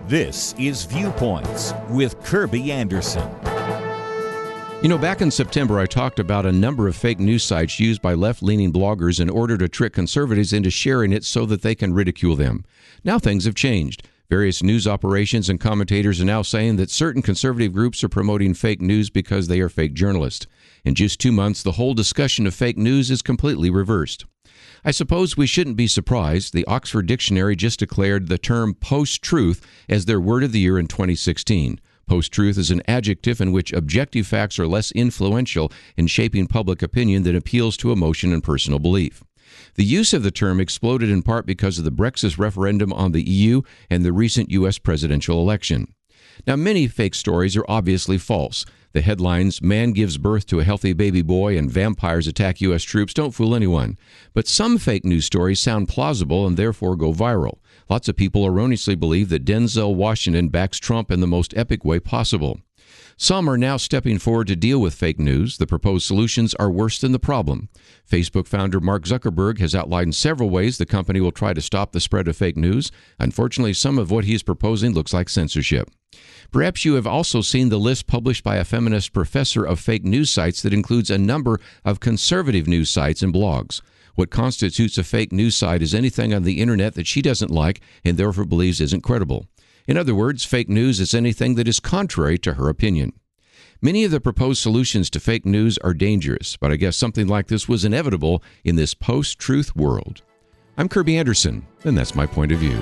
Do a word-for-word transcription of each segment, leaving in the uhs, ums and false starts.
This is Viewpoints with Kirby Anderson. You know, back in September, I talked about a number of fake news sites used by left-leaning bloggers in order to trick conservatives into sharing it so that they can ridicule them. Now things have changed. Various news operations and commentators are now saying that certain conservative groups are promoting fake news because they are fake journalists. In just two months, the whole discussion of fake news is completely reversed. I suppose we shouldn't be surprised. The Oxford Dictionary just declared the term post-truth as their word of the year in twenty sixteen. Post-truth is an adjective in which objective facts are less influential in shaping public opinion than appeals to emotion and personal belief. The use of the term exploded in part because of the Brexit referendum on the E U and the recent U S presidential election. Now, many fake stories are obviously false. The headlines, "Man gives birth to a healthy baby boy" and "Vampires attack U S troops" don't fool anyone. But some fake news stories sound plausible and therefore go viral. Lots of people erroneously believe that Denzel Washington backs Trump in the most epic way possible. Some are now stepping forward to deal with fake news. The proposed solutions are worse than the problem. Facebook founder Mark Zuckerberg has outlined several ways the company will try to stop the spread of fake news. Unfortunately, some of what he is proposing looks like censorship. Perhaps you have also seen the list published by a feminist professor of fake news sites that includes a number of conservative news sites and blogs. What constitutes a fake news site is anything on the internet that she doesn't like and therefore believes isn't credible. In other words, fake news is anything that is contrary to her opinion. Many of the proposed solutions to fake news are dangerous, but I guess something like this was inevitable in this post-truth world. I'm Kirby Anderson, and that's my point of view.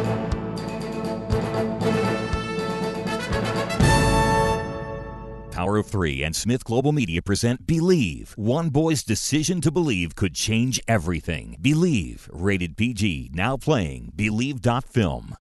Power of Three and Smith Global Media present Believe. One boy's decision to believe could change everything. Believe. Rated P G. Now playing. Believe dot film.